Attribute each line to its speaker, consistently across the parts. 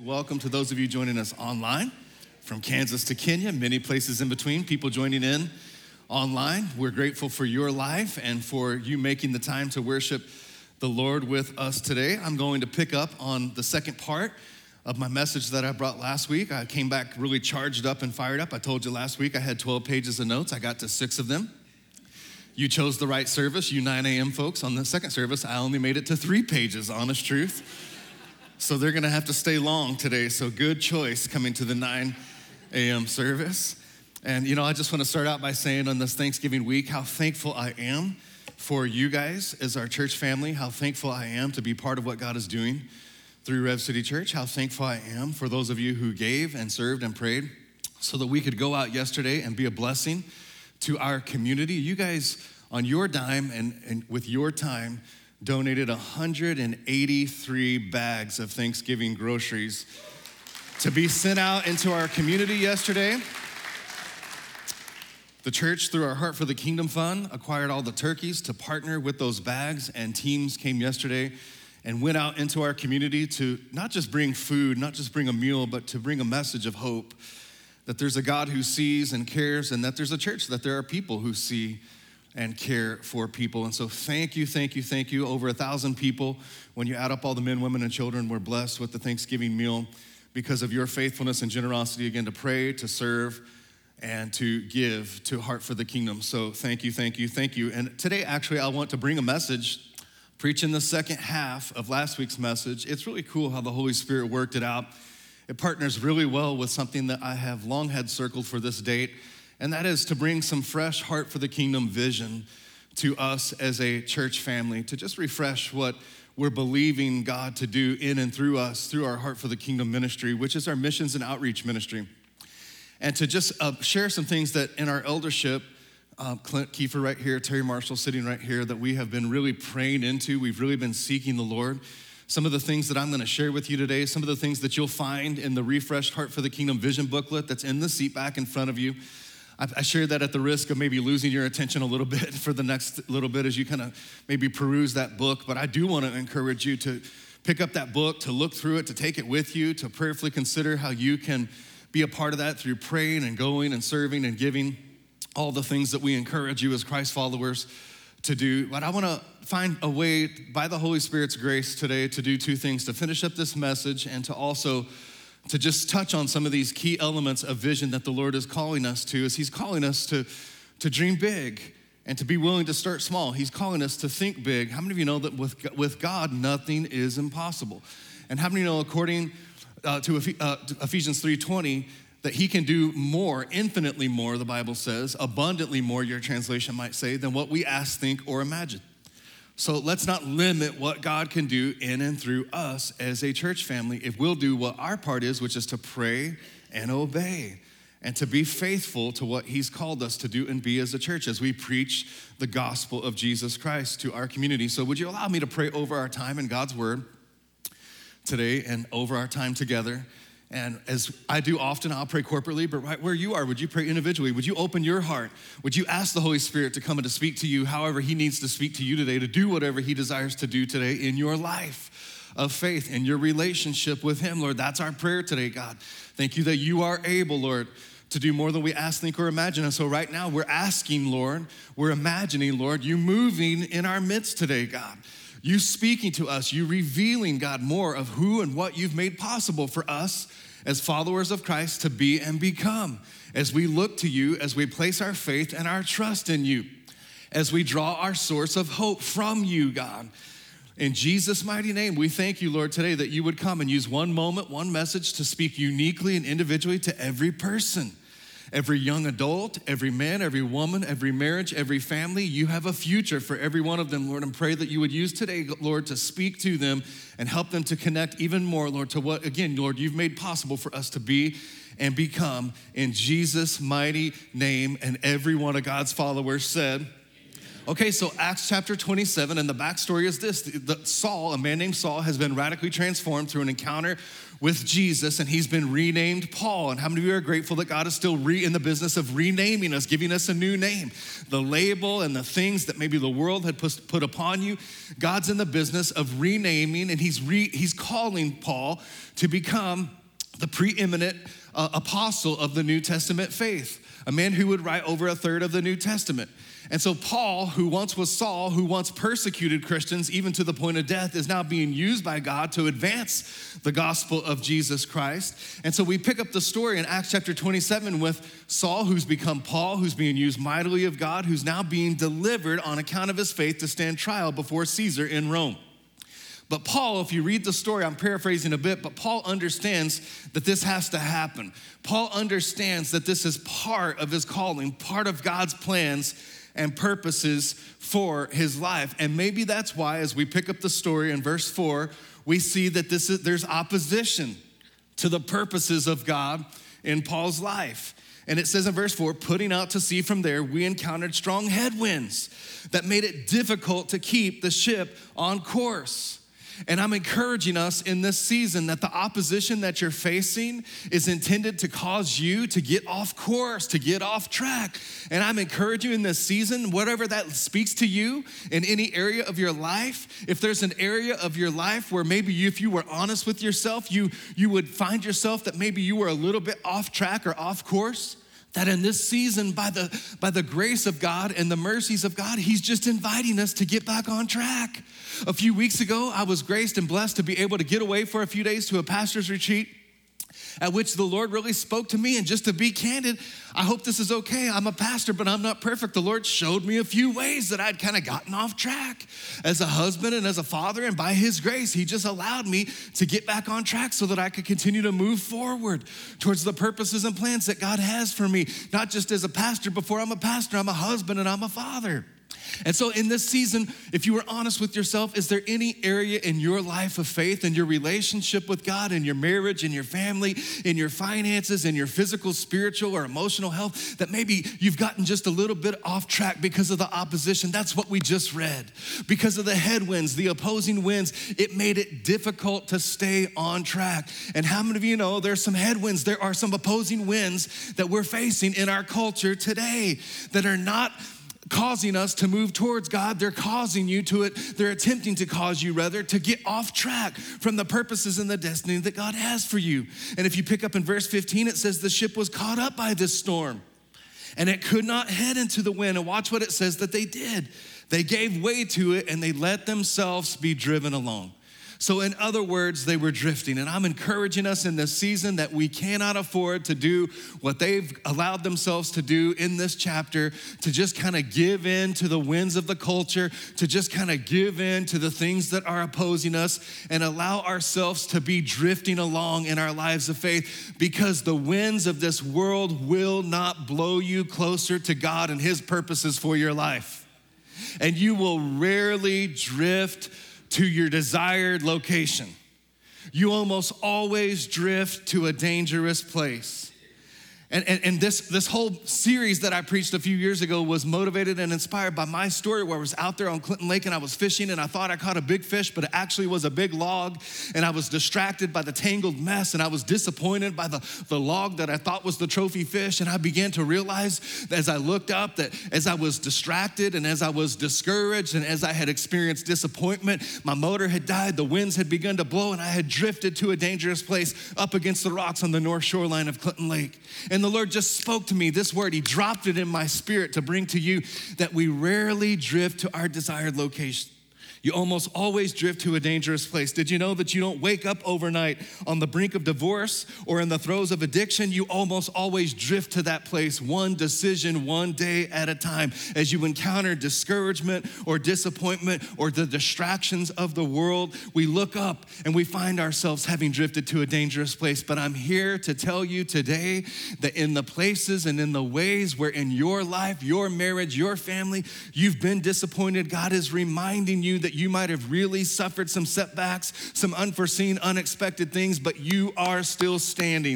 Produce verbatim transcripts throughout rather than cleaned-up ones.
Speaker 1: Welcome to those of you joining us online from Kansas to Kenya, many places in between, people joining in online. We're grateful for your life and for you making the time to worship the Lord with us today. I'm going to pick up on the second part of my message that I brought last week. I came back really charged up and fired up. I told you last week I had twelve pages of notes. I got to six of them. You chose the right service, you nine a.m. folks. On the second service, I only made it to three pages, honest truth. So they're gonna have to stay long today. So good choice coming to the nine a.m. service. And you know, I just wanna start out by saying on this Thanksgiving week, how thankful I am for you guys as our church family, how thankful I am to be part of what God is doing through Rev City Church, how thankful I am for those of you who gave and served and prayed so that we could go out yesterday and be a blessing to our community. You guys, on your dime and, and with your time, donated one hundred eighty-three bags of Thanksgiving groceries to be sent out into our community yesterday. The church, through our Heart for the Kingdom Fund, acquired all the turkeys to partner with those bags, and teams came yesterday and went out into our community to not just bring food, not just bring a meal, but to bring a message of hope, that there's a God who sees and cares, and that there's a church, that there are people who see and care for people. And so thank you, thank you, thank you. Over a thousand people, when you add up all the men, women, and children, were blessed with the Thanksgiving meal because of your faithfulness and generosity, again, to pray, to serve, and to give to Heart for the Kingdom. So thank you, thank you, thank you. And today, actually, I want to bring a message, preaching the second half of last week's message. It's really cool how the Holy Spirit worked it out. It partners really well with something that I have long had circled for this date, and that is to bring some fresh Heart for the Kingdom vision to us as a church family, to just refresh what we're believing God to do in and through us, through our Heart for the Kingdom ministry, which is our missions and outreach ministry. And to just uh, share some things that in our eldership, uh, Clint Kiefer right here, Terry Marshall sitting right here, that we have been really praying into. We've really been seeking the Lord. Some of the things that I'm gonna share with you today, some of the things that you'll find in the refreshed Heart for the Kingdom vision booklet that's in the seat back in front of you. I share that at the risk of maybe losing your attention a little bit for the next little bit as you kind of maybe peruse that book. But I do want to encourage you to pick up that book, to look through it, to take it with you, to prayerfully consider how you can be a part of that through praying and going and serving and giving, all the things that we encourage you as Christ followers to do. But I want to find a way by the Holy Spirit's grace today to do two things: to finish up this message and to also to just touch on some of these key elements of vision that the Lord is calling us to, as he's calling us to, to dream big and to be willing to start small. He's calling us to think big. How many of you know that with, with God, nothing is impossible? And how many know, according uh, to, uh, to Ephesians three twenty, that he can do more, infinitely more, the Bible says, abundantly more, your translation might say, than what we ask, think, or imagine. So let's not limit what God can do in and through us as a church family if we'll do what our part is, which is to pray and obey and to be faithful to what he's called us to do and be as a church as we preach the gospel of Jesus Christ to our community. So would you allow me to pray over our time in God's word today and over our time together? And as I do often, I'll pray corporately, but right where you are, would you pray individually? Would you open your heart? Would you ask the Holy Spirit to come and to speak to you however he needs to speak to you today, to do whatever he desires to do today in your life of faith, in your relationship with him, Lord? That's our prayer today, God. Thank you that you are able, Lord, to do more than we ask, think, or imagine. And so right now we're asking, Lord, we're imagining, Lord, you moving in our midst today, God. You speaking to us, you revealing, God, more of who and what you've made possible for us as followers of Christ to be and become, as we look to you, as we place our faith and our trust in you, as we draw our source of hope from you, God. In Jesus' mighty name, we thank you, Lord, today that you would come and use one moment, one message to speak uniquely and individually to every person. Every young adult, every man, every woman, every marriage, every family, you have a future for every one of them, Lord, and pray that you would use today, Lord, to speak to them and help them to connect even more, Lord, to what, again, Lord, you've made possible for us to be and become in Jesus' mighty name. And every one of God's followers said, okay, so Acts chapter twenty-seven, and the backstory is this. The Saul, a man named Saul, has been radically transformed through an encounter with Jesus, and he's been renamed Paul. And how many of you are grateful that God is still re- in the business of renaming us, giving us a new name? The label and the things that maybe the world had put, put upon you, God's in the business of renaming, and he's, re- he's calling Paul to become the preeminent uh, apostle of the New Testament faith, a man who would write over a third of the New Testament. And so Paul, who once was Saul, who once persecuted Christians even to the point of death, is now being used by God to advance the gospel of Jesus Christ. And so we pick up the story in Acts chapter twenty-seven with Saul, who's become Paul, who's being used mightily of God, who's now being delivered on account of his faith to stand trial before Caesar in Rome. But Paul, if you read the story, I'm paraphrasing a bit, but Paul understands that this has to happen. Paul understands that this is part of his calling, part of God's plans and purposes for his life. And maybe that's why, as we pick up the story in verse four, we see that this is, there's opposition to the purposes of God in Paul's life. And it says in verse four, putting out to sea from there, we encountered strong headwinds that made it difficult to keep the ship on course. And I'm encouraging us in this season that the opposition that you're facing is intended to cause you to get off course, to get off track. And I'm encouraging you in this season, whatever that speaks to you in any area of your life, if there's an area of your life where maybe you, if you were honest with yourself, you, you would find yourself that maybe you were a little bit off track or off course, that in this season, by the, by the grace of God and the mercies of God, he's just inviting us to get back on track. A few weeks ago, I was graced and blessed to be able to get away for a few days to a pastor's retreat at which the Lord really spoke to me. And just to be candid, I hope this is okay. I'm a pastor, but I'm not perfect. The Lord showed me a few ways that I'd kind of gotten off track as a husband and as a father. And by his grace, he just allowed me to get back on track so that I could continue to move forward towards the purposes and plans that God has for me. Not just as a pastor. Before I'm a pastor, I'm a husband and I'm a father. And so in this season, if you were honest with yourself, is there any area in your life of faith, in your relationship with God, in your marriage, in your family, in your finances, in your physical, spiritual, or emotional health, that maybe you've gotten just a little bit off track because of the opposition? That's what we just read. Because of the headwinds, the opposing winds, it made it difficult to stay on track. And how many of you know there's some headwinds, there are some opposing winds that we're facing in our culture today that are not causing us to move towards God. They're causing you to it. They're attempting to cause you rather to get off track from the purposes and the destiny that God has for you. And if you pick up in verse fifteen, it says the ship was caught up by this storm and it could not head into the wind. And watch what it says that they did. They gave way to it and they let themselves be driven along. So in other words, they were drifting. And I'm encouraging us in this season that we cannot afford to do what they've allowed themselves to do in this chapter, to just kind of give in to the winds of the culture, to just kind of give in to the things that are opposing us and allow ourselves to be drifting along in our lives of faith, because the winds of this world will not blow you closer to God and his purposes for your life. And you will rarely drift to your desired location. You almost always drift to a dangerous place. And, and, and this, this whole series that I preached a few years ago was motivated and inspired by my story where I was out there on Clinton Lake and I was fishing and I thought I caught a big fish, but it actually was a big log, and I was distracted by the tangled mess and I was disappointed by the, the log that I thought was the trophy fish. And I began to realize as I looked up that as I was distracted and as I was discouraged and as I had experienced disappointment, my motor had died, the winds had begun to blow, and I had drifted to a dangerous place up against the rocks on the north shoreline of Clinton Lake. And the Lord just spoke to me this word. He dropped it in my spirit to bring to you that we rarely drift to our desired location. You almost always drift to a dangerous place. Did you know that you don't wake up overnight on the brink of divorce or in the throes of addiction? You almost always drift to that place one decision, one day at a time. As you encounter discouragement or disappointment or the distractions of the world, we look up and we find ourselves having drifted to a dangerous place. But I'm here to tell you today that in the places and in the ways where in your life, your marriage, your family, you've been disappointed, God is reminding you that you might have really suffered some setbacks, some unforeseen, unexpected things, but you are still standing.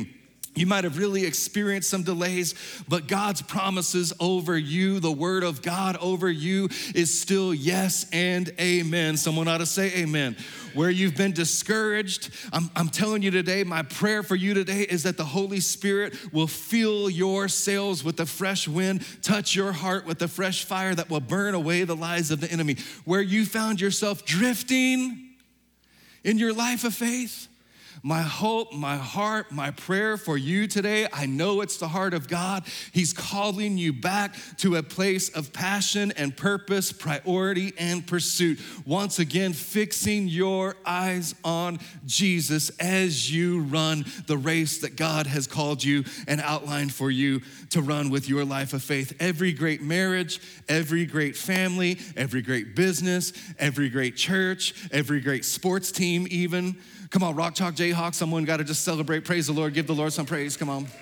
Speaker 1: You might have really experienced some delays, but God's promises over you, the word of God over you is still yes and amen. Someone ought to say amen. Where you've been discouraged, I'm, I'm telling you today, my prayer for you today is that the Holy Spirit will fill your sails with the fresh wind, touch your heart with the fresh fire that will burn away the lies of the enemy. Where you found yourself drifting in your life of faith, my hope, my heart, my prayer for you today, I know it's the heart of God. He's calling you back to a place of passion and purpose, priority and pursuit. Once again, fixing your eyes on Jesus as you run the race that God has called you and outlined for you to run with your life of faith. Every great marriage, every great family, every great business, every great church, every great sports team even. Come on, Rock Chalk Jayhawk, someone got to just celebrate. Praise the Lord. Give the Lord some praise. Come on.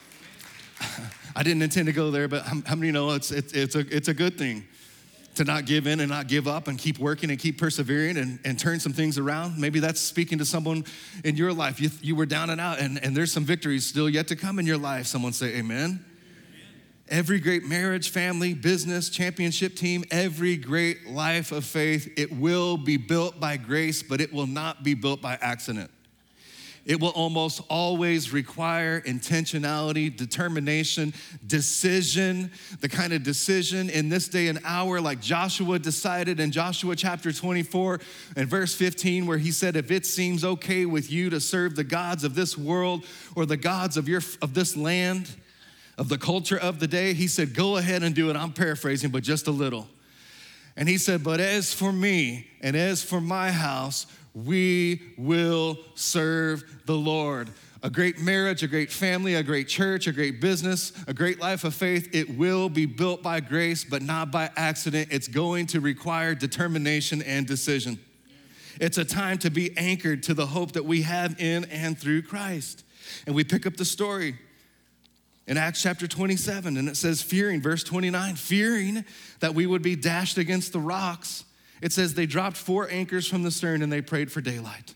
Speaker 1: I didn't intend to go there, but how many know it's, it's, it's, a, it's a good thing to not give in and not give up and keep working and keep persevering and, and turn some things around. Maybe that's speaking to someone in your life. You, you were down and out, and, and there's some victories still yet to come in your life. Someone say amen. Every great marriage, family, business, championship team, every great life of faith, it will be built by grace, but it will not be built by accident. It will almost always require intentionality, determination, decision, the kind of decision in this day and hour like Joshua decided in Joshua chapter twenty-four and verse fifteen, where he said, if it seems okay with you to serve the gods of this world or the gods of your of this land, of the culture of the day, he said, go ahead and do it. I'm paraphrasing, but just a little. And he said, but as for me and as for my house, we will serve the Lord. A great marriage, a great family, a great church, a great business, a great life of faith, it will be built by grace, but not by accident. It's going to require determination and decision. It's a time to be anchored to the hope that we have in and through Christ. And we pick up the story in Acts chapter twenty-seven, and it says, fearing, verse twenty-nine, fearing that we would be dashed against the rocks. It says they dropped four anchors from the stern and they prayed for daylight.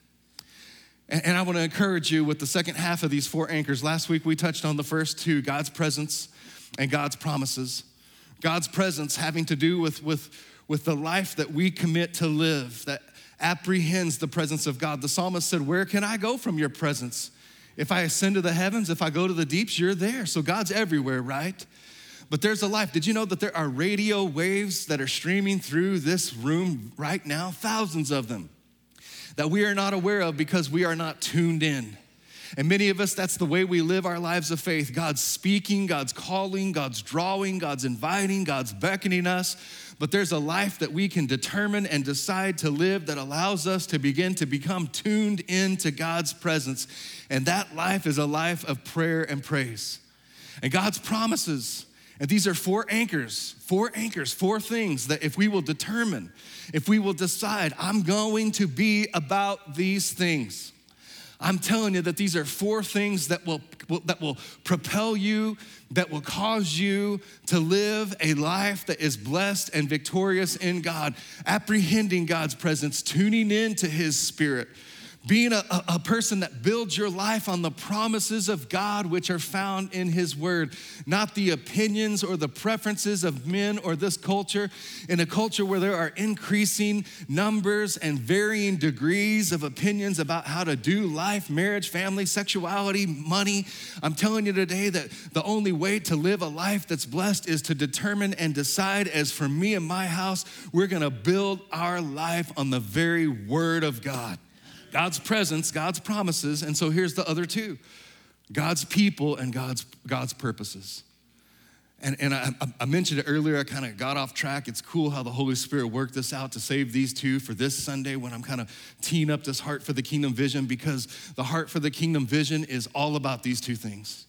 Speaker 1: And, and I want to encourage you with the second half of these four anchors. Last week we touched on the first two, God's presence and God's promises. God's presence having to do with, with, with the life that we commit to live, that apprehends the presence of God. The psalmist said, where can I go from your presence? If I ascend to the heavens, if I go to the deeps, you're there. So God's everywhere, right? But there's a life. Did you know that there are radio waves that are streaming through this room right now? Thousands of them that we are not aware of because we are not tuned in. And many of us, that's the way we live our lives of faith. God's speaking, God's calling, God's drawing, God's inviting, God's beckoning us. But there's a life that we can determine and decide to live that allows us to begin to become tuned into God's presence. And that life is a life of prayer and praise. And God's promises, and these are four anchors, four anchors, four things that if we will determine, if we will decide, I'm going to be about these things. I'm telling you that these are four things that will, will, that will propel you, that will cause you to live a life that is blessed and victorious in God, apprehending God's presence, tuning into his spirit, being a, a, a person that builds your life on the promises of God which are found in his word, not the opinions or the preferences of men or this culture. In a culture where there are increasing numbers and varying degrees of opinions about how to do life, marriage, family, sexuality, money, I'm telling you today that the only way to live a life that's blessed is to determine and decide, as for me and my house, we're gonna build our life on the very word of God. God's presence, God's promises, and so here's the other two, God's people and God's, God's purposes. And, and I, I mentioned it earlier, I kind of got off track. It's cool how the Holy Spirit worked this out to save these two for this Sunday when I'm kind of teeing up this Heart for the Kingdom vision, because the Heart for the Kingdom vision is all about these two things.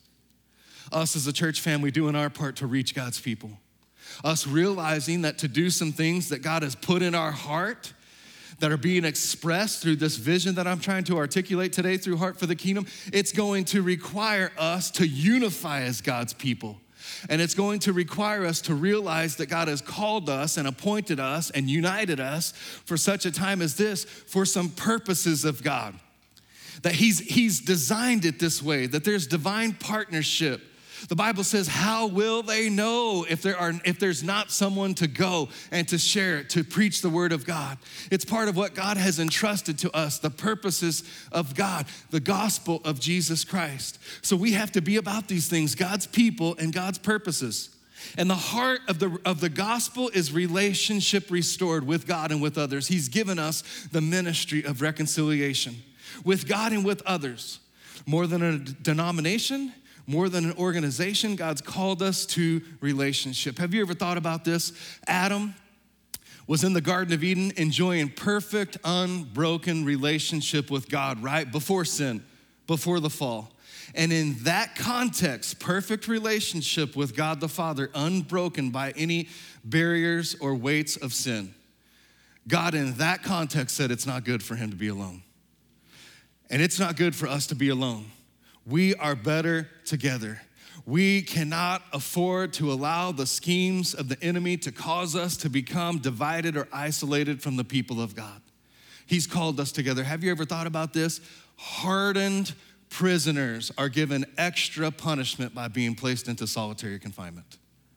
Speaker 1: Us as a church family doing our part to reach God's people. Us realizing that to do some things that God has put in our heart that are being expressed through this vision that I'm trying to articulate today through Heart for the Kingdom, it's going to require us to unify as God's people. And it's going to require us to realize that God has called us and appointed us and united us for such a time as this for some purposes of God. that he's, he's designed it this way, that there's divine partnership. The Bible says, how will they know if there are if there's not someone to go and to share it, to preach the word of God? It's part of what God has entrusted to us, the purposes of God, the gospel of Jesus Christ. So we have to be about these things, God's people and God's purposes. And the heart of the, of the gospel is relationship restored with God and with others. He's given us the ministry of reconciliation with God and with others. More than a denomination, more than an organization, God's called us to relationship. Have you ever thought about this? Adam was in the Garden of Eden enjoying perfect, unbroken relationship with God, right? Before sin, before the fall. And in that context, perfect relationship with God the Father, unbroken by any barriers or weights of sin. God in that context said it's not good for him to be alone. And it's not good for us to be alone. We are better together. We cannot afford to allow the schemes of the enemy to cause us to become divided or isolated from the people of God. He's called us together. Have you ever thought about this? Hardened prisoners are given extra punishment by being placed into solitary confinement.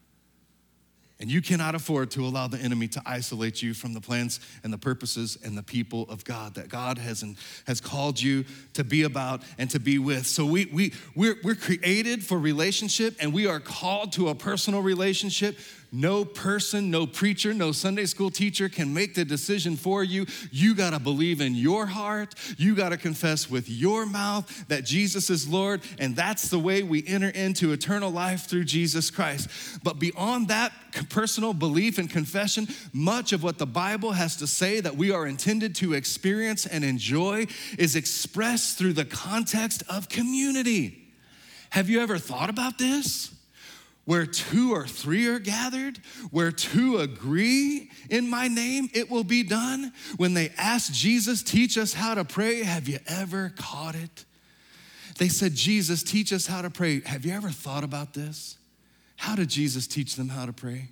Speaker 1: And you cannot afford to allow the enemy to isolate you from the plans and the purposes and the people of God that God has, has called you to be about and to be with. So we, we, we're, we're created for relationship, and we are called to a personal relationship. No person, no preacher, no Sunday school teacher can make the decision for you. You gotta believe in your heart. You gotta confess with your mouth that Jesus is Lord, and that's the way we enter into eternal life through Jesus Christ. But beyond that personal belief and confession, much of what the Bible has to say that we are intended to experience and enjoy is expressed through the context of community. Have you ever thought about this? Where two or three are gathered, where two agree in my name, it will be done. When they asked Jesus, teach us how to pray, have you ever caught it? They said, Jesus, teach us how to pray. Have you ever thought about this? How did Jesus teach them how to pray?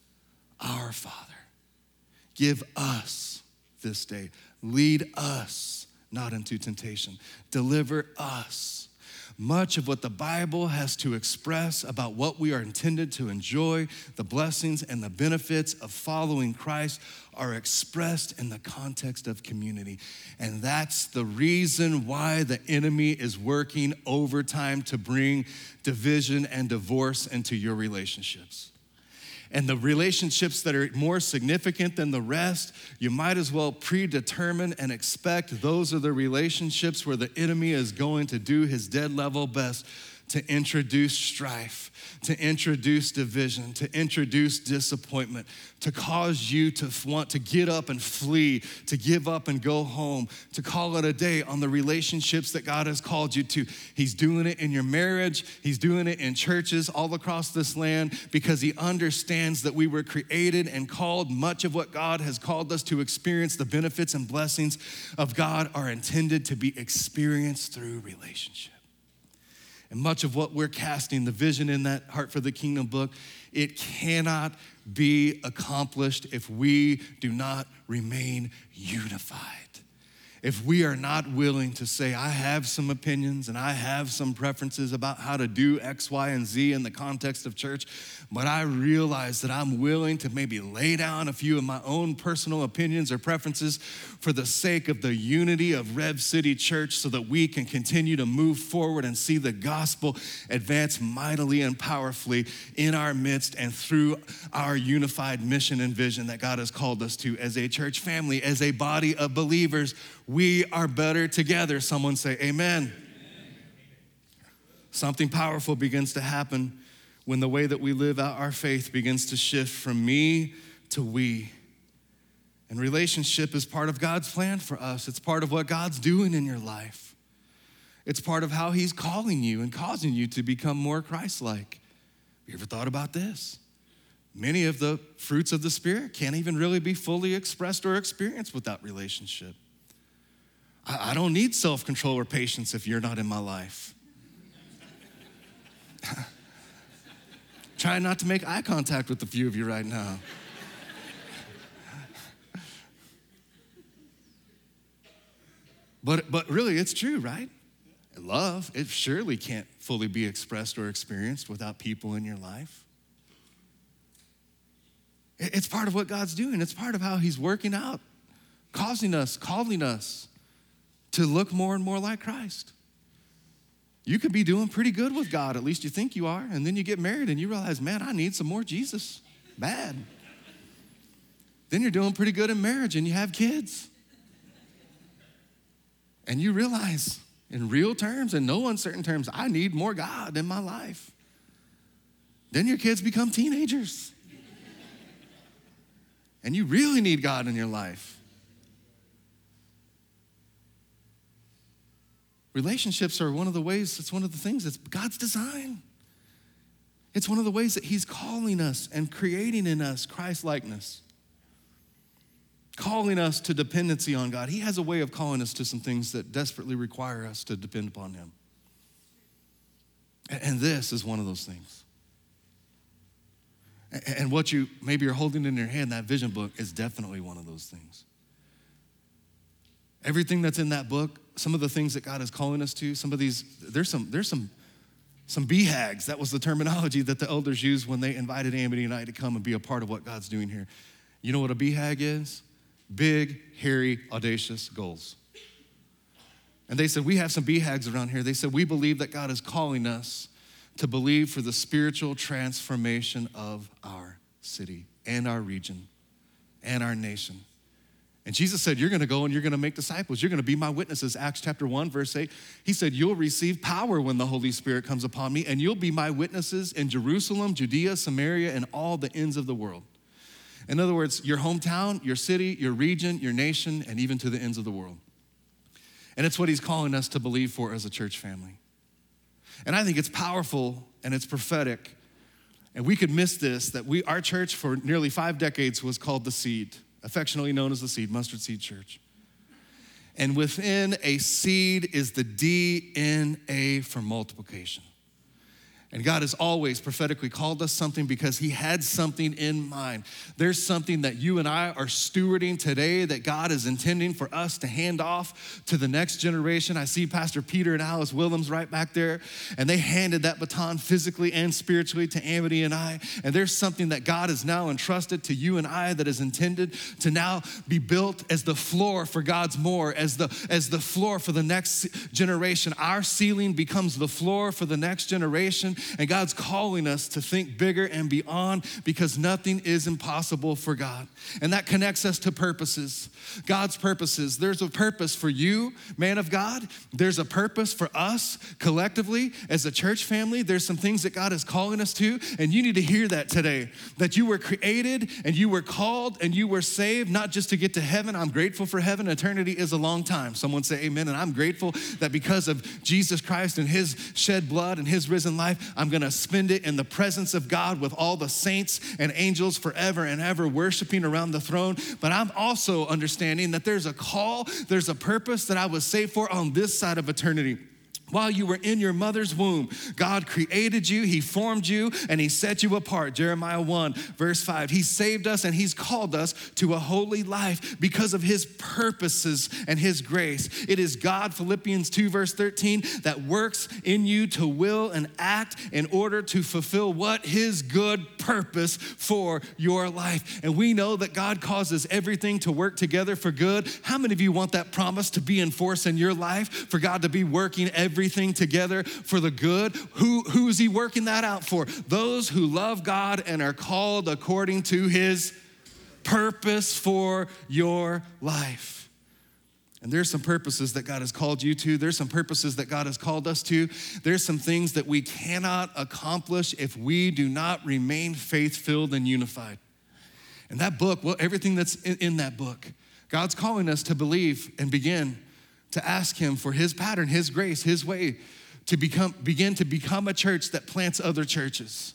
Speaker 1: Our Father, give us this day. Lead us not into temptation. Deliver us. Much of what the Bible has to express about what we are intended to enjoy, the blessings and the benefits of following Christ, are expressed in the context of community. And that's the reason why the enemy is working overtime to bring division and divorce into your relationships. And the relationships that are more significant than the rest, you might as well predetermine and expect those are the relationships where the enemy is going to do his dead level best to introduce strife, to introduce division, to introduce disappointment, to cause you to want to get up and flee, to give up and go home, to call it a day on the relationships that God has called you to. He's doing it in your marriage. He's doing it in churches all across this land because he understands that we were created and called. Much of what God has called us to experience, the benefits and blessings of God, are intended to be experienced through relationship. And much of what we're casting, the vision in that Heart for the Kingdom book, it cannot be accomplished if we do not remain unified. If we are not willing to say, I have some opinions and I have some preferences about how to do X, Y, and Z in the context of church, but I realize that I'm willing to maybe lay down a few of my own personal opinions or preferences for the sake of the unity of Rev City Church so that we can continue to move forward and see the gospel advance mightily and powerfully in our midst and through our unified mission and vision that God has called us to as a church family, as a body of believers. We are better together. Someone say amen. Amen. Something powerful begins to happen when the way that we live out our faith begins to shift from me to we. And relationship is part of God's plan for us. It's part of what God's doing in your life. It's part of how he's calling you and causing you to become more Christ-like. Have you ever thought about this? Many of the fruits of the Spirit can't even really be fully expressed or experienced without relationship. I don't need self-control or patience if you're not in my life. Try not to make eye contact with a few of you right now. But, but really, it's true, right? Love, it surely can't fully be expressed or experienced without people in your life. It's part of what God's doing. It's part of how he's working out, causing us, calling us to look more and more like Christ. You could be doing pretty good with God, at least you think you are, and then you get married and you realize, man, I need some more Jesus. Bad. Then you're doing pretty good in marriage and you have kids. And you realize, in real terms and no uncertain terms, I need more God in my life. Then your kids become teenagers. And you really need God in your life. Relationships are one of the ways, it's one of the things that's God's design. It's one of the ways that he's calling us and creating in us Christ-likeness. Calling us to dependency on God. He has a way of calling us to some things that desperately require us to depend upon him. And this is one of those things. And what you maybe are holding in your hand, that vision book, is definitely one of those things. Everything that's in that book, some of the things that God is calling us to, some of these, there's some, there's some, some B HAGs. That was the terminology that the elders used when they invited Amity and I to come and be a part of what God's doing here. You know what a B HAG is? Big, hairy, audacious goals. And they said, we have some B HAGs around here. They said, we believe that God is calling us to believe for the spiritual transformation of our city and our region and our nation. And Jesus said, you're gonna go and you're gonna make disciples. You're gonna be my witnesses. Acts chapter one, verse eight. He said, you'll receive power when the Holy Spirit comes upon me, and you'll be my witnesses in Jerusalem, Judea, Samaria, and all the ends of the world. In other words, your hometown, your city, your region, your nation, and even to the ends of the world. And it's what he's calling us to believe for as a church family. And I think it's powerful and it's prophetic. And we could miss this, that we, our church for nearly five decades was called The Seed, affectionately known as The Seed, Mustard Seed Church. And within a seed is the D N A for multiplication. And God has always prophetically called us something because he had something in mind. There's something that you and I are stewarding today that God is intending for us to hand off to the next generation. I see Pastor Peter and Alice Willems right back there, and they handed that baton physically and spiritually to Amity and I. And there's something that God has now entrusted to you and I that is intended to now be built as the floor for God's more, as the, as the floor for the next generation. Our ceiling becomes the floor for the next generation. And God's calling us to think bigger and beyond, because nothing is impossible for God. And that connects us to purposes, God's purposes. There's a purpose for you, man of God. There's a purpose for us collectively as a church family. There's some things that God is calling us to, and you need to hear that today, that you were created and you were called and you were saved, not just to get to heaven. I'm grateful for heaven. Eternity is a long time. Someone say amen. And I'm grateful that because of Jesus Christ and his shed blood and his risen life, I'm gonna spend it in the presence of God with all the saints and angels forever and ever worshiping around the throne. But I'm also understanding that there's a call, there's a purpose that I was saved for on this side of eternity. While you were in your mother's womb, God created you, he formed you, and he set you apart. Jeremiah one, verse five. He saved us and he's called us to a holy life because of his purposes and his grace. It is God, Philippians two, verse thirteen, that works in you to will and act in order to fulfill what? His good purpose for your life. And we know that God causes everything to work together for good. How many of you want that promise to be in force in your life, for God to be working every everything together for the good? Who, who is he working that out for? Those who love God and are called according to his purpose for your life. And there's some purposes that God has called you to. There's some purposes that God has called us to. There's some things that we cannot accomplish if we do not remain faith-filled and unified. And that book, well, everything that's in, in that book, God's calling us to believe and begin to ask him for his pattern, his grace, his way to become, begin to become a church that plants other churches.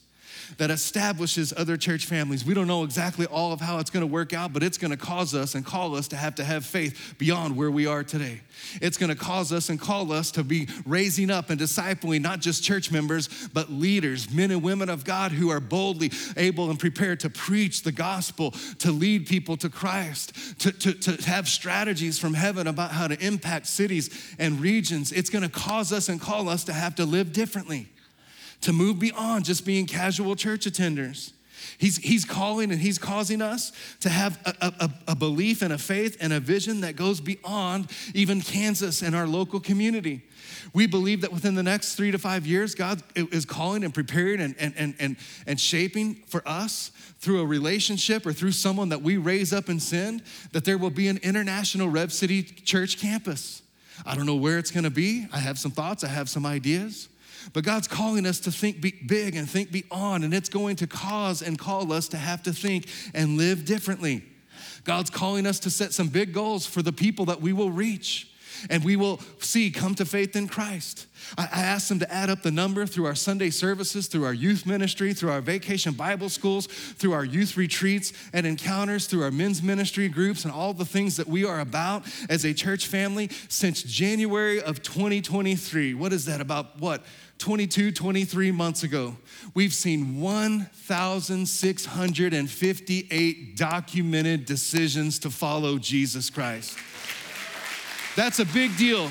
Speaker 1: that establishes other church families. We don't know exactly all of how it's gonna work out, but it's gonna cause us and call us to have to have faith beyond where we are today. It's gonna cause us and call us to be raising up and discipling not just church members, but leaders, men and women of God who are boldly able and prepared to preach the gospel, to lead people to Christ, to, to, to have strategies from heaven about how to impact cities and regions. It's gonna cause us and call us to have to live differently, to move beyond just being casual church attenders. He's, he's calling and he's causing us to have a, a, a belief and a faith and a vision that goes beyond even Kansas and our local community. We believe that within the next three to five years, God is calling and preparing and, and, and, and, and shaping for us through a relationship or through someone that we raise up and send, that there will be an international Rev City church campus. I don't know where it's gonna be. I have some thoughts, I have some ideas. But God's calling us to think big and think beyond, and it's going to cause and call us to have to think and live differently. God's calling us to set some big goals for the people that we will reach and we will see come to faith in Christ. I asked them to add up the number through our Sunday services, through our youth ministry, through our vacation Bible schools, through our youth retreats and encounters, through our men's ministry groups and all the things that we are about as a church family since January of twenty twenty-three. What is that, about what? twenty-two, twenty-three months ago, we've seen one thousand six hundred fifty-eight documented decisions to follow Jesus Christ. That's a big deal.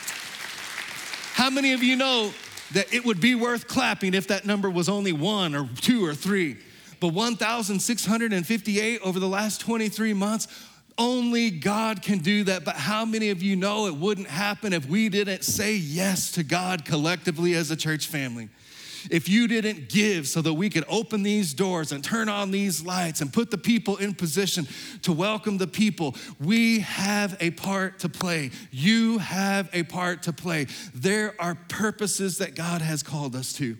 Speaker 1: How many of you know that it would be worth clapping if that number was only one or two or three? But one thousand six hundred fifty-eight over the last twenty-three months, only God can do that. But how many of you know it wouldn't happen if we didn't say yes to God collectively as a church family? If you didn't give so that we could open these doors and turn on these lights and put the people in position to welcome the people, we have a part to play. You have a part to play. There are purposes that God has called us to.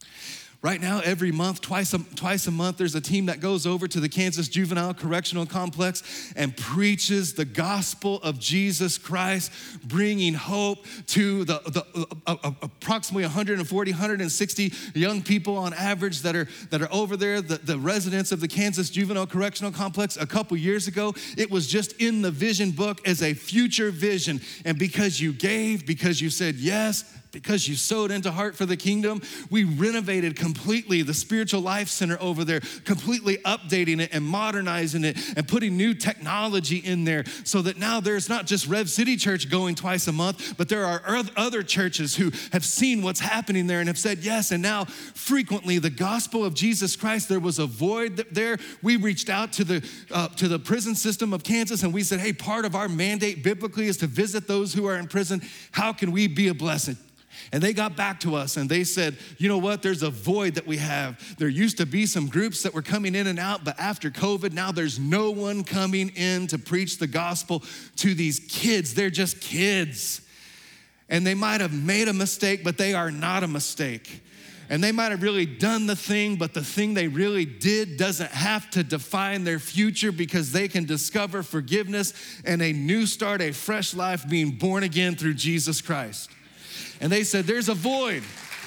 Speaker 1: Right now, every month, twice a, twice a month, there's a team that goes over to the Kansas Juvenile Correctional Complex and preaches the gospel of Jesus Christ, bringing hope to the, the uh, uh, approximately one forty, one sixty young people on average that are, that are over there, the, the residents of the Kansas Juvenile Correctional Complex. A couple years ago, it was just in the vision book as a future vision. And because you gave, because you said yes, because you sowed into Heart for the Kingdom, we renovated completely the Spiritual Life Center over there, completely updating it and modernizing it and putting new technology in there so that now there's not just Rev City Church going twice a month, but there are other churches who have seen what's happening there and have said yes. And now frequently the gospel of Jesus Christ, there was a void there. We reached out to the, uh, to the prison system of Kansas and we said, hey, part of our mandate biblically is to visit those who are in prison. How can we be a blessing? And they got back to us and they said, you know what, there's a void that we have. There used to be some groups that were coming in and out, but after COVID, now there's no one coming in to preach the gospel to these kids. They're just kids. And they might have made a mistake, but they are not a mistake. And they might have really done the thing, but the thing they really did doesn't have to define their future because they can discover forgiveness and a new start, a fresh life, being born again through Jesus Christ. And they said, there's a void.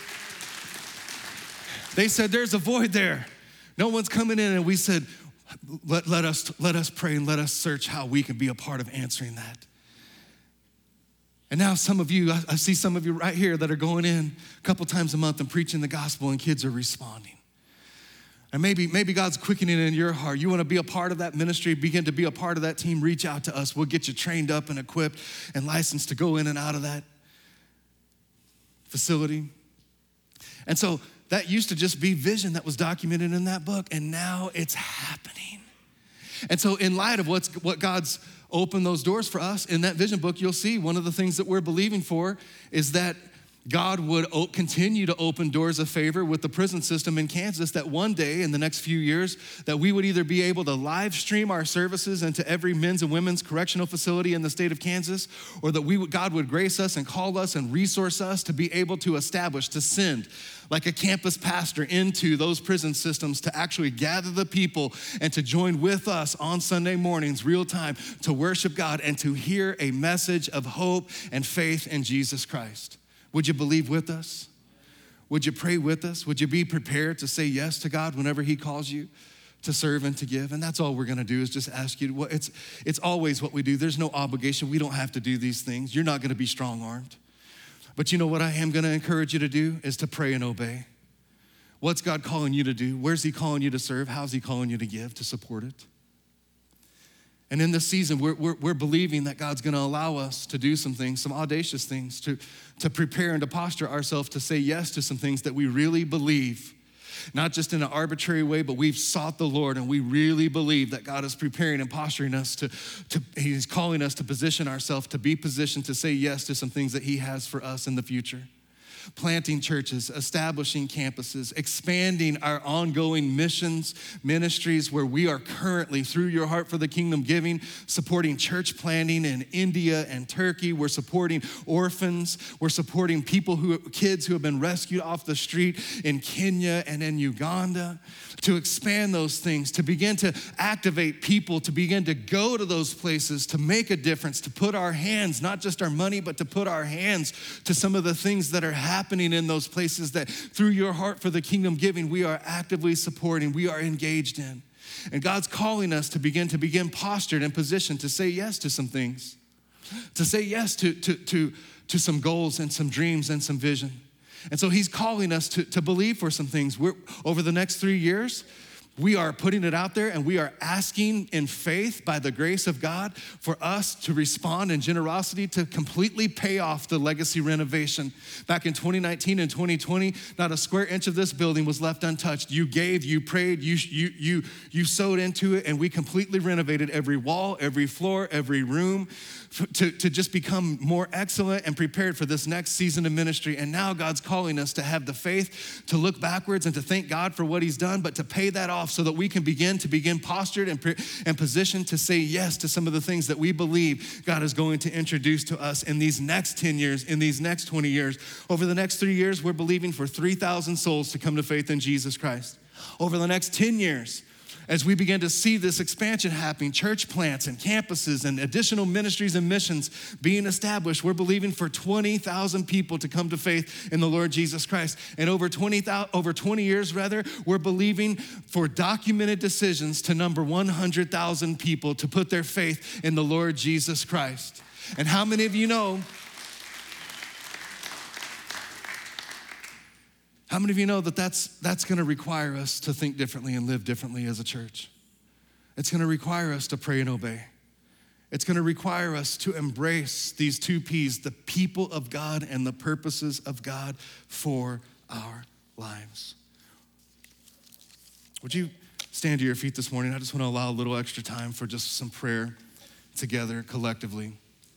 Speaker 1: They said, there's a void there. No one's coming in. And we said, let, let, us, let us pray and let us search how we can be a part of answering that. And now some of you, I, I see some of you right here that are going in a couple times a month and preaching the gospel and kids are responding. And maybe, maybe God's quickening it in your heart. You want to be a part of that ministry, begin to be a part of that team, reach out to us. We'll get you trained up and equipped and licensed to go in and out of that facility. And so that used to just be vision that was documented in that book, and now it's happening. And so in light of what's what God's opened those doors for us, in that vision book, you'll see one of the things that we're believing for is that God would continue to open doors of favor with the prison system in Kansas, that one day in the next few years, that we would either be able to live stream our services into every men's and women's correctional facility in the state of Kansas, or that we would, God would grace us and call us and resource us to be able to establish, to send like a campus pastor into those prison systems to actually gather the people and to join with us on Sunday mornings, real time, to worship God and to hear a message of hope and faith in Jesus Christ. Would you believe with us? Would you pray with us? Would you be prepared to say yes to God whenever he calls you to serve and to give? And that's all we're gonna do is just ask you. Well, it's, it's always what we do. There's no obligation. We don't have to do these things. You're not gonna be strong-armed. But you know what I am gonna encourage you to do is to pray and obey. What's God calling you to do? Where's he calling you to serve? How's he calling you to give, to support it? And in this season, we're, we're, we're believing that God's gonna allow us to do some things, some audacious things, to, to prepare and to posture ourselves to say yes to some things that we really believe, not just in an arbitrary way, but we've sought the Lord and we really believe that God is preparing and posturing us to, to he's calling us to position ourselves, to be positioned to say yes to some things that he has for us in the future. Planting churches, establishing campuses, expanding our ongoing missions, ministries where we are currently, through your Heart for the Kingdom giving, supporting church planting in India and Turkey. We're supporting orphans. We're supporting people who, kids who have been rescued off the street in Kenya and in Uganda. To expand those things, to begin to activate people, to begin to go to those places, to make a difference, to put our hands, not just our money, but to put our hands to some of the things that are happening in those places that through your Heart for the Kingdom giving, we are actively supporting, we are engaged in. And God's calling us to begin to begin postured and positioned to say yes to some things, to say yes to, to, to, to some goals and some dreams and some vision. And so he's calling us to, to believe for some things. We're, over the next three years, we are putting it out there and we are asking in faith by the grace of God for us to respond in generosity to completely pay off the legacy renovation. Back in twenty nineteen and twenty twenty, not a square inch of this building was left untouched. You gave, you prayed, you, you, you, you sowed into it, and we completely renovated every wall, every floor, every room to, to just become more excellent and prepared for this next season of ministry. And now God's calling us to have the faith to look backwards and to thank God for what he's done, but to pay that off so that we can begin to begin postured and, and positioned to say yes to some of the things that we believe God is going to introduce to us in these next ten years, in these next twenty years. Over the next three years, we're believing for three thousand souls to come to faith in Jesus Christ. Over the next ten years, as we begin to see this expansion happening, church plants and campuses and additional ministries and missions being established, we're believing for twenty thousand people to come to faith in the Lord Jesus Christ. And over twenty, over twenty years, rather, we're believing for documented decisions to number one hundred thousand people to put their faith in the Lord Jesus Christ. And how many of you know, How many of you know that that's, that's gonna require us to think differently and live differently as a church? It's gonna require us to pray and obey. It's gonna require us to embrace these two P's, the people of God and the purposes of God for our lives. Would you stand to your feet this morning? I just wanna allow a little extra time for just some prayer together collectively.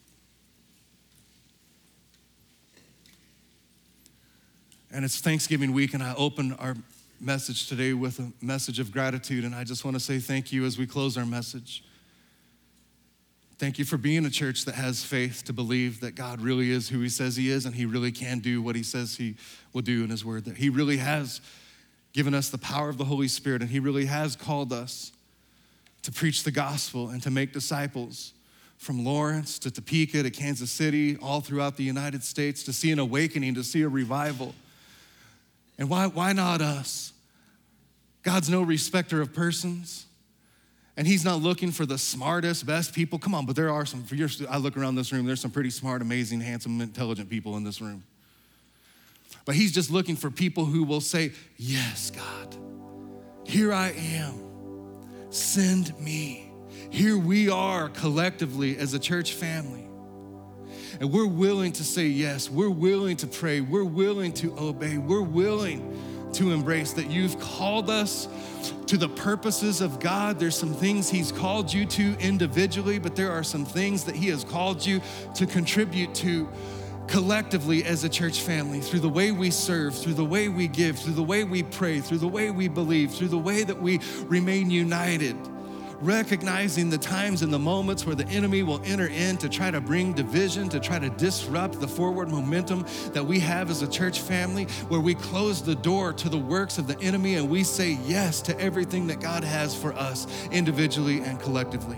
Speaker 1: And it's Thanksgiving week, and I open our message today with a message of gratitude, and I just want to say thank you as we close our message. Thank you for being a church that has faith to believe that God really is who he says he is, and he really can do what he says he will do in his word, that he really has given us the power of the Holy Spirit, and he really has called us to preach the gospel and to make disciples from Lawrence to Topeka to Kansas City, all throughout the United States, to see an awakening, to see a revival. And why, why not us? God's no respecter of persons. And he's not looking for the smartest, best people. Come on, but there are some, for your, I look around this room, there's some pretty smart, amazing, handsome, intelligent people in this room. But he's just looking for people who will say, yes, God, here I am, send me. Here we are collectively as a church family. And we're willing to say yes. We're willing to pray. We're willing to obey. We're willing to embrace that you've called us to the purposes of God. There's some things he's called you to individually, but there are some things that he has called you to contribute to collectively as a church family, through the way we serve, through the way we give, through the way we pray, through the way we believe, through the way that we remain united. Recognizing the times and the moments where the enemy will enter in to try to bring division, to try to disrupt the forward momentum that we have as a church family, where we close the door to the works of the enemy and we say yes to everything that God has for us individually and collectively.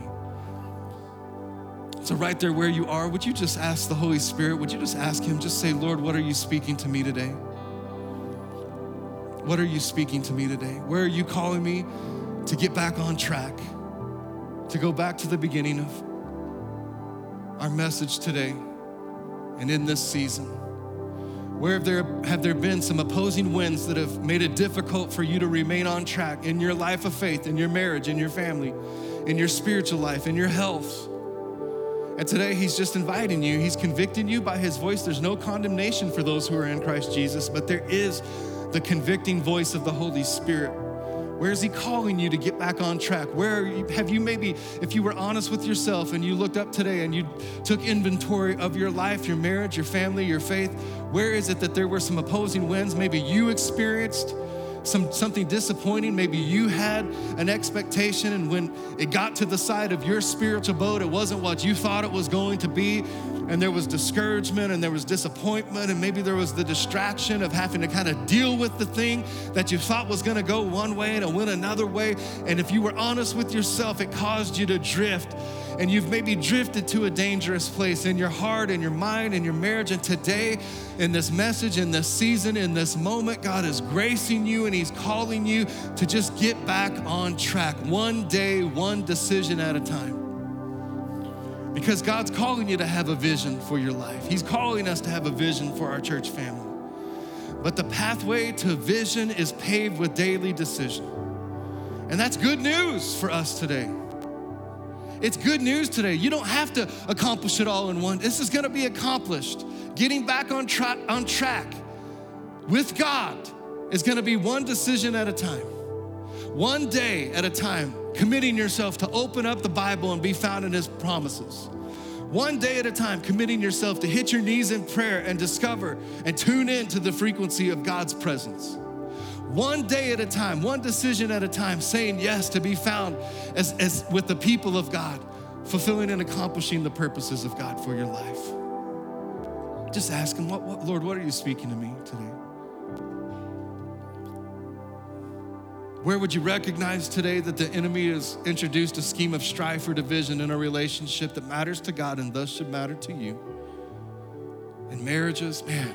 Speaker 1: So right there where you are, would you just ask the Holy Spirit, would you just ask him, just say, Lord, what are you speaking to me today? What are you speaking to me today? Where are you calling me to get back on track, to go back to the beginning of our message today and in this season? Where have there, have there been some opposing winds that have made it difficult for you to remain on track in your life of faith, in your marriage, in your family, in your spiritual life, in your health? And today he's just inviting you. He's convicting you by his voice. There's no condemnation for those who are in Christ Jesus, but there is the convicting voice of the Holy Spirit. Where is he calling you to get back on track? Where you, have you maybe, if you were honest with yourself and you looked up today and you took inventory of your life, your marriage, your family, your faith, where is it that there were some opposing winds? Maybe you experienced some something disappointing. Maybe you had an expectation, and when it got to the side of your spiritual boat, it wasn't what you thought it was going to be. And there was discouragement and there was disappointment, and maybe there was the distraction of having to kind of deal with the thing that you thought was gonna go one way and it went another way. And if you were honest with yourself, it caused you to drift. And you've maybe drifted to a dangerous place in your heart, in your mind, in your marriage. And today, in this message, in this season, in this moment, God is gracing you and he's calling you to just get back on track, one day, one decision at a time. Because God's calling you to have a vision for your life. He's calling us to have a vision for our church family. But the pathway to vision is paved with daily decision. And that's good news for us today. It's good news today. You don't have to accomplish it all in one. This is gonna be accomplished. Getting back on, tra- on track with God is gonna be one decision at a time. One day at a time, committing yourself to open up the Bible and be found in his promises. One day at a time, committing yourself to hit your knees in prayer and discover and tune in to the frequency of God's presence. One day at a time, one decision at a time, saying yes to be found as, as with the people of God, fulfilling and accomplishing the purposes of God for your life. Just ask him, what, what, Lord, what are you speaking to me today? Where would you recognize today that the enemy has introduced a scheme of strife or division in a relationship that matters to God and thus should matter to you? In marriages, man,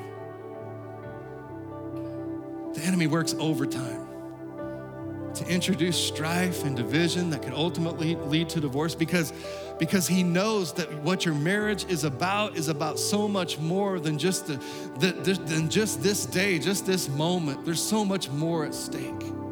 Speaker 1: the enemy works overtime to introduce strife and division that could ultimately lead to divorce because, because he knows that what your marriage is about is about so much more than just, the, the, than just this day, just this moment. There's so much more at stake.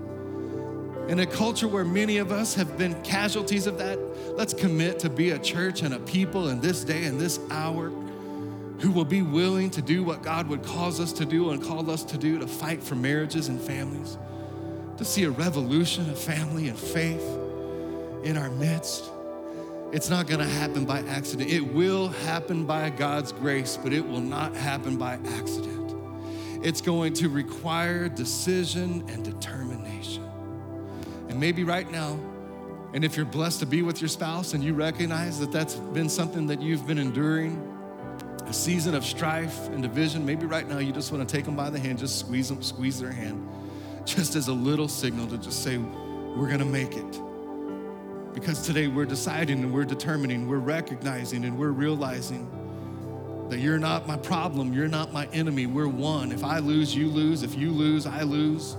Speaker 1: In a culture where many of us have been casualties of that, let's commit to be a church and a people in this day and this hour who will be willing to do what God would cause us to do and call us to do, to fight for marriages and families, to see a revolution of family and faith in our midst. It's not gonna happen by accident. It will happen by God's grace, but it will not happen by accident. It's going to require decision and determination. And maybe right now, and if you're blessed to be with your spouse and you recognize that that's been something that you've been enduring, a season of strife and division, maybe right now you just want to take them by the hand, just squeeze them, squeeze their hand, just as a little signal to just say, we're gonna make it. Because today we're deciding and we're determining, we're recognizing and we're realizing that you're not my problem, you're not my enemy, we're one. If I lose, you lose. If you lose, I lose.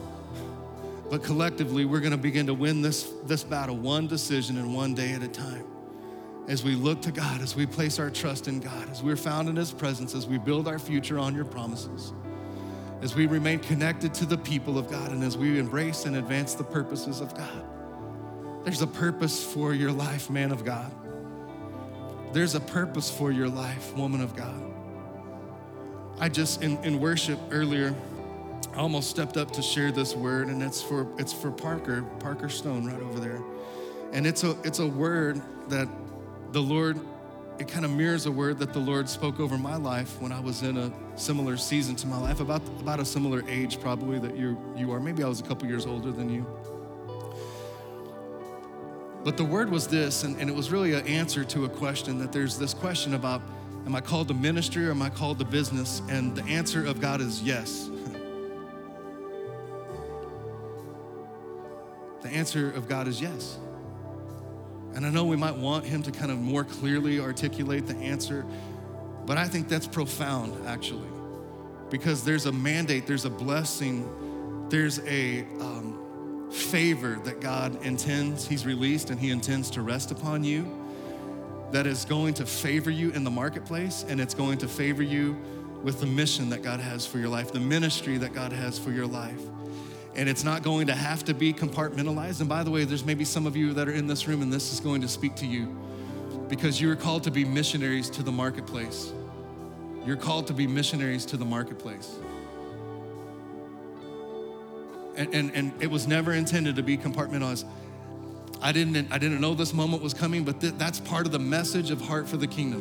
Speaker 1: But collectively, we're gonna begin to win this, this battle one decision and one day at a time. As we look to God, as we place our trust in God, as we're found in his presence, as we build our future on your promises, as we remain connected to the people of God, and as we embrace and advance the purposes of God. There's a purpose for your life, man of God. There's a purpose for your life, woman of God. I just, in, in worship earlier, I almost stepped up to share this word, and it's for it's for Parker, Parker Stone right over there. And it's a it's a word that the Lord, it kind of mirrors a word that the Lord spoke over my life when I was in a similar season to my life, about, about a similar age probably that you you are. Maybe I was a couple years older than you. But the word was this, and, and it was really an answer to a question, that there's this question about, am I called to ministry or am I called to business? And the answer of God is yes. The answer of God is yes. And I know we might want him to kind of more clearly articulate the answer, but I think that's profound actually, because there's a mandate, there's a blessing there's a um, favor that God intends, he's released and he intends to rest upon you that is going to favor you in the marketplace, and it's going to favor you with the mission that God has for your life, the ministry that God has for your life. And it's not going to have to be compartmentalized. And by the way, there's maybe some of you that are in this room and this is going to speak to you because you are called to be missionaries to the marketplace. You're called to be missionaries to the marketplace. And, and, and it was never intended to be compartmentalized. I didn't, I didn't know this moment was coming, but th- that's part of the message of Heart for the Kingdom.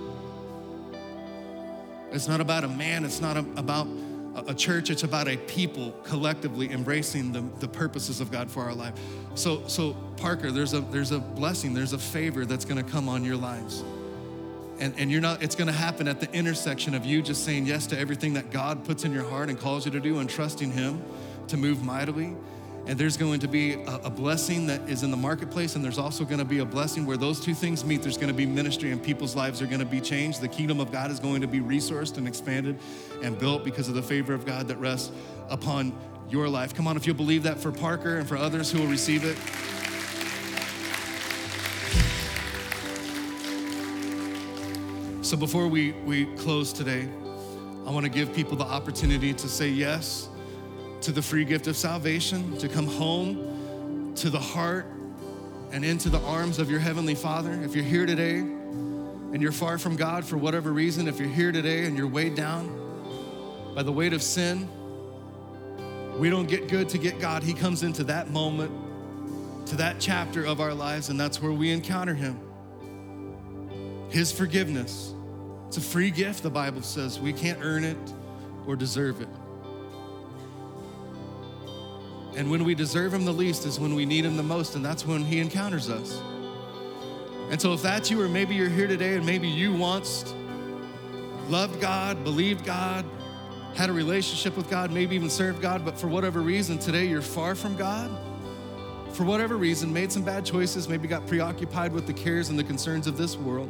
Speaker 1: It's not about a man, it's not a, about a, a church, it's about a people collectively embracing the, the purposes of God for our life. So, so Parker, there's a, there's a blessing, there's a favor that's gonna come on your lives. And, and you're not, it's gonna happen at the intersection of you just saying yes to everything that God puts in your heart and calls you to do and trusting him to move mightily. And there's going to be a, a blessing that is in the marketplace, and there's also gonna be a blessing where those two things meet. There's gonna be ministry and people's lives are gonna be changed. The kingdom of God is going to be resourced and expanded and built because of the favor of God that rests upon your life. Come on, if you'll believe that for Parker and for others who will receive it. So before we, we close today, I wanna give people the opportunity to say yes to the free gift of salvation, to come home to the heart and into the arms of your Heavenly Father. If you're here today and you're far from God for whatever reason, if you're here today and you're weighed down by the weight of sin, we don't get good to get God. He comes into that moment, to that chapter of our lives, and that's where we encounter him. His forgiveness. It's a free gift, the Bible says. We can't earn it or deserve it. And when we deserve him the least is when we need him the most, and that's when he encounters us. And so if that's you, or maybe you're here today and maybe you once loved God, believed God, had a relationship with God, maybe even served God, but for whatever reason today you're far from God, for whatever reason, made some bad choices, maybe got preoccupied with the cares and the concerns of this world.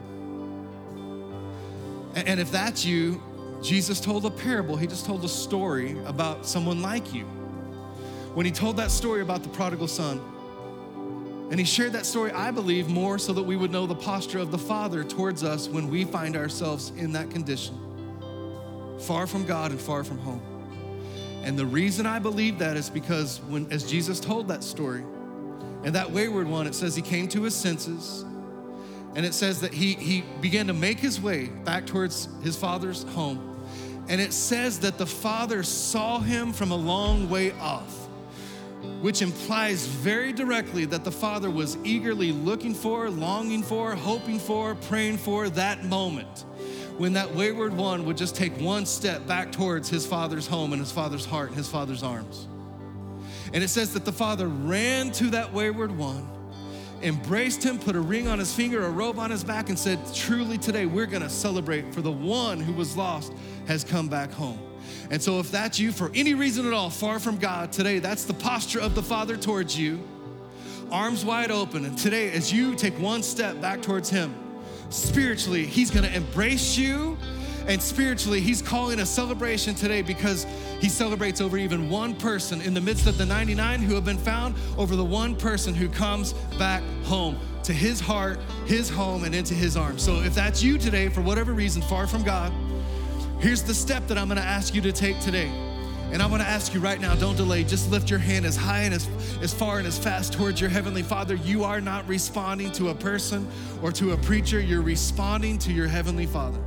Speaker 1: And if that's you, Jesus told a parable. He just told a story about someone like you. When he told that story about the prodigal son, and he shared that story, I believe, more so that we would know the posture of the Father towards us when we find ourselves in that condition, far from God and far from home. And the reason I believe that is because when, as Jesus told that story, and that wayward one, it says he came to his senses, and it says that he, he began to make his way back towards his father's home. And it says that the father saw him from a long way off, which implies very directly that the father was eagerly looking for, longing for, hoping for, praying for that moment when that wayward one would just take one step back towards his father's home and his father's heart and his father's arms. And it says that the father ran to that wayward one, embraced him, put a ring on his finger, a robe on his back, and said, truly today we're gonna celebrate, for the one who was lost has come back home. And so if that's you, for any reason at all, far from God today, that's the posture of the Father towards you, arms wide open. And today, as you take one step back towards him, spiritually, he's gonna embrace you. And spiritually, he's calling a celebration today because he celebrates over even one person in the midst of the ninety-nine who have been found, over the one person who comes back home to his heart, his home, and into his arms. So if that's you today, for whatever reason, far from God, here's the step that I'm gonna ask you to take today. And I wanna ask you right now, don't delay, just lift your hand as high and as, as far and as fast towards your Heavenly Father. You are not responding to a person or to a preacher, you're responding to your Heavenly Father.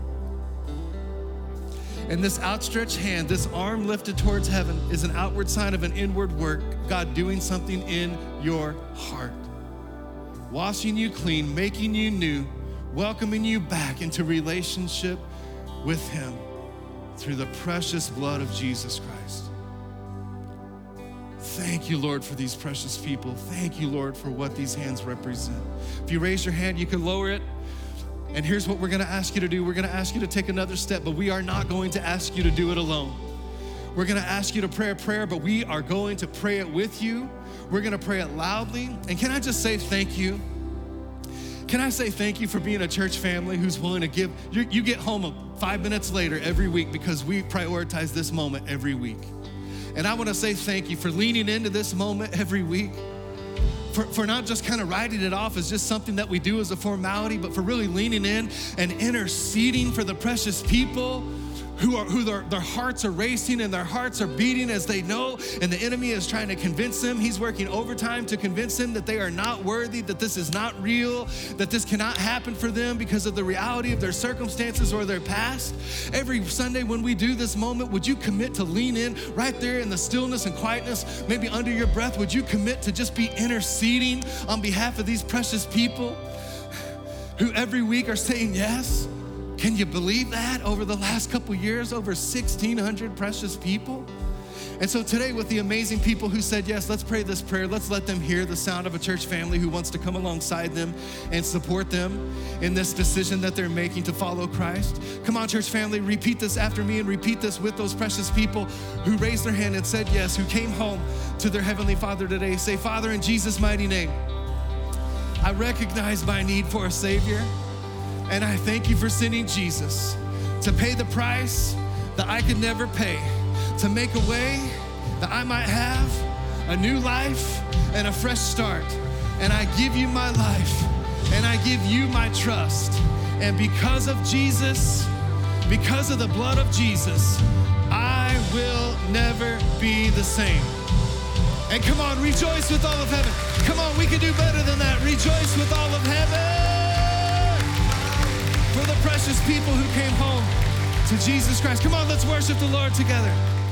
Speaker 1: And this outstretched hand, this arm lifted towards heaven, is an outward sign of an inward work, God doing something in your heart. Washing you clean, making you new, welcoming you back into relationship with him through the precious blood of Jesus Christ. Thank you, Lord, for these precious people. Thank you, Lord, for what these hands represent. If you raise your hand, you can lower it. And here's what we're gonna ask you to do. We're gonna ask you to take another step, but we are not going to ask you to do it alone. We're gonna ask you to pray a prayer, but we are going to pray it with you. We're gonna pray it loudly. And can I just say thank you? Can I say thank you for being a church family who's willing to give? You, you get home five minutes later every week because we prioritize this moment every week. And I wanna say thank you for leaning into this moment every week, for, for not just kind of writing it off as just something that we do as a formality, but for really leaning in and interceding for the precious people who are who their, their hearts are racing and their hearts are beating as they know, and the enemy is trying to convince them. He's working overtime to convince them that they are not worthy, that this is not real, that this cannot happen for them because of the reality of their circumstances or their past. Every Sunday when we do this moment, would you commit to lean in right there in the stillness and quietness, maybe under your breath? Would you commit to just be interceding on behalf of these precious people who every week are saying yes? Can you believe that? Over the last couple years, over sixteen hundred precious people. And so today, with the amazing people who said yes, let's pray this prayer. Let's let them hear the sound of a church family who wants to come alongside them and support them in this decision that they're making to follow Christ. Come on, church family, repeat this after me and repeat this with those precious people who raised their hand and said yes, who came home to their Heavenly Father today. Say, Father, in Jesus' mighty name, I recognize my need for a Savior. And I thank you for sending Jesus to pay the price that I could never pay, to make a way that I might have a new life and a fresh start. And I give you my life, and I give you my trust. And because of Jesus, because of the blood of Jesus, I will never be the same. And come on, rejoice with all of heaven. Come on, we can do better than that. Rejoice with all of heaven for the precious people who came home to Jesus Christ. Come on, let's worship the Lord together.